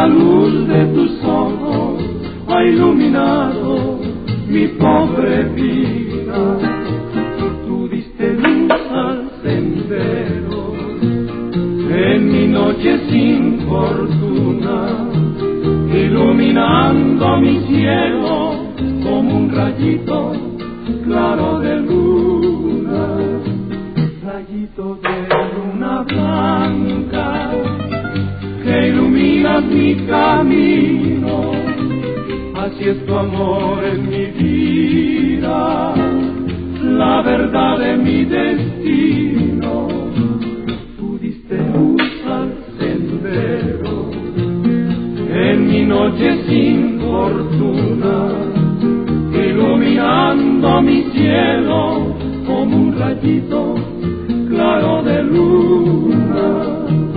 la luz de tus ojos ha iluminado mi pobre vida. Tú diste luz al sendero en mi noche sin fortuna, iluminando mi cielo como un rayito claro de luna, rayito de luna blanca que ilumina mi camino. Así es tu amor en mi vida, la verdad de mi destino. Tú diste luz al sendero en mi noche sin fortuna, iluminando mi cielo como un rayito claro de luna.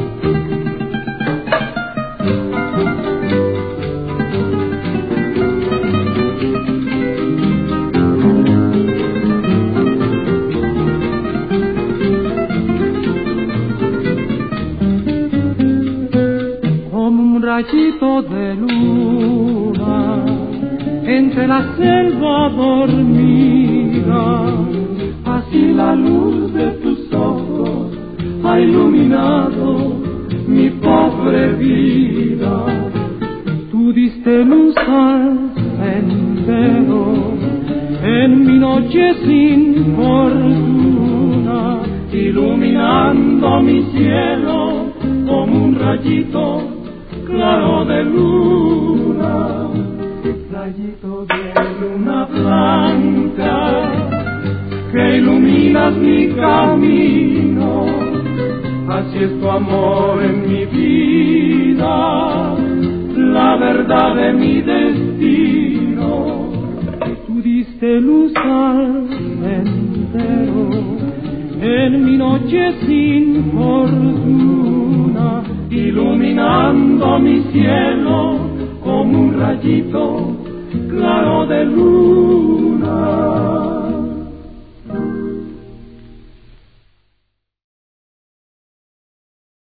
Rayito de luna entre la selva dormida, así la luz de tus ojos ha iluminado mi pobre vida. Tú diste luz al sendero en mi noche sin fortuna, iluminando mi cielo como un rayito claro de luna, rayito de luna blanca que iluminas mi camino. Así es tu amor en mi vida, la verdad de mi destino. Tú diste luz al sendero en mi noche sin fortuna, iluminando mi cielo como un rayito claro de luna.